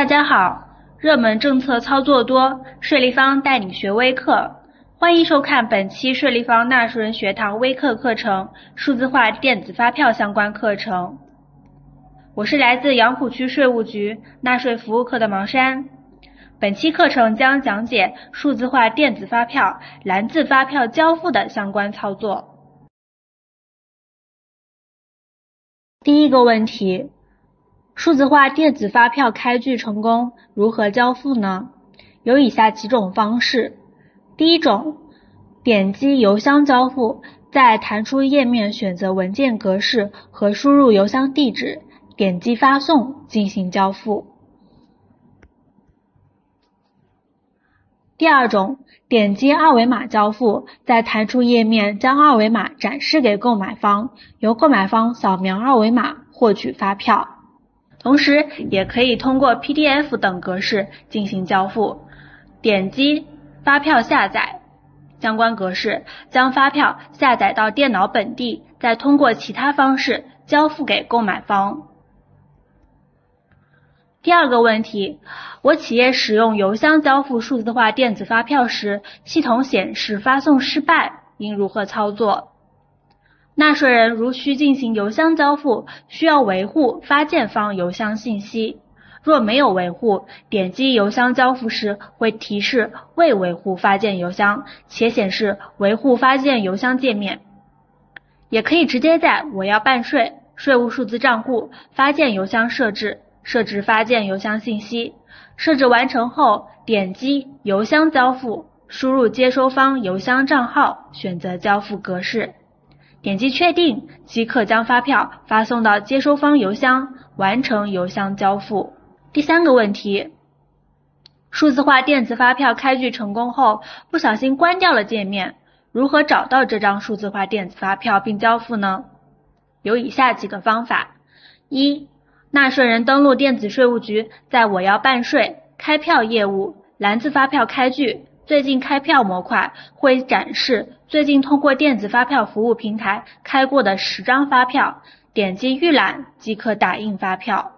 家好，热门政策操作多，税立方带你学微课，欢迎收看本期税立方纳税人学堂微课课程数字化电子发票相关课程。我是来自杨浦区税务局纳税服务课的毛山。本期课程将讲解数字化电子发票、蓝字发票交付的相关操作。第一个问题，数字化电子发票开具成功，如何交付呢？有以下几种方式。第一种，点击邮箱交付，在弹出页面选择文件格式和输入邮箱地址，点击发送进行交付。第二种，点击二维码交付，在弹出页面将二维码展示给购买方，由购买方扫描二维码获取发票。同时也可以通过 PDF 等格式进行交付，点击发票下载相关格式，将发票下载到电脑本地，再通过其他方式交付给购买方。第二个问题，我企业使用邮箱交付数字化电子发票时，系统显示发送失败，应如何操作？纳税人如需进行邮箱交付，需要维护发件方邮箱信息。若没有维护，点击邮箱交付时会提示未维护发件邮箱，且显示维护发件邮箱界面。也可以直接在我要办税、税务数字账户、发件邮箱设置发件邮箱信息。设置完成后，点击邮箱交付，输入接收方邮箱账号，选择交付格式。点击确定，即可将发票发送到接收方邮箱，完成邮箱交付。第三个问题，数字化电子发票开具成功后，不小心关掉了界面，如何找到这张数字化电子发票并交付呢？有以下几个方法。一、纳税人登录电子税务局，在我要办税、开票业务、蓝字发票开具、最近开票模块会展示最近通过电子发票服务平台开过的10张发票，点击预览即可打印发票。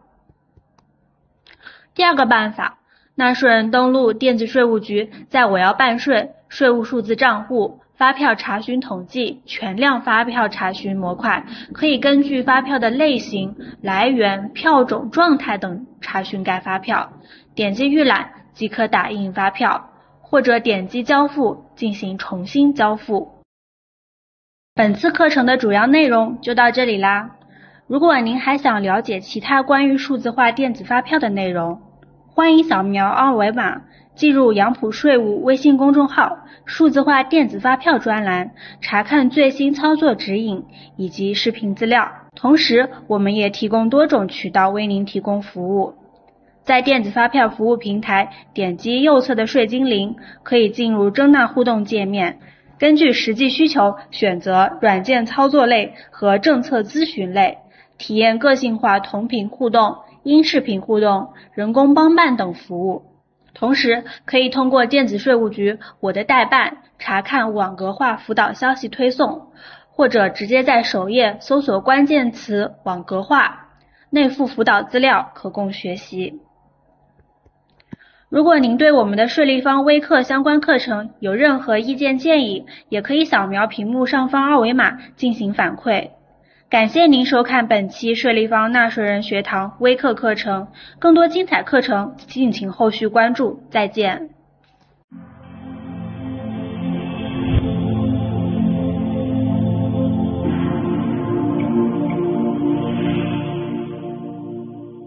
第二个办法，纳税人登录电子税务局，在我要办税、税务数字账户、发票查询统计、全量发票查询模块，可以根据发票的类型、来源、票种、状态等查询该发票，点击预览即可打印发票，或者点击交付进行重新交付。本次课程的主要内容就到这里啦。如果您还想了解其他关于数字化电子发票的内容，欢迎扫描二维码进入杨浦税务微信公众号数字化电子发票专栏，查看最新操作指引以及视频资料。同时我们也提供多种渠道为您提供服务。在电子发票服务平台点击右侧的税精灵，可以进入征纳互动界面，根据实际需求选择软件操作类和政策咨询类，体验个性化同屏互动、音视频互动、人工帮办等服务。同时可以通过电子税务局我的代办查看网格化辅导消息推送，或者直接在首页搜索关键词网格化，内附辅导资料可供学习。如果您对我们的税立方微课相关课程有任何意见建议，也可以扫描屏幕上方二维码进行反馈。感谢您收看本期税立方纳税人学堂微课课程，更多精彩课程敬请后续关注，再见。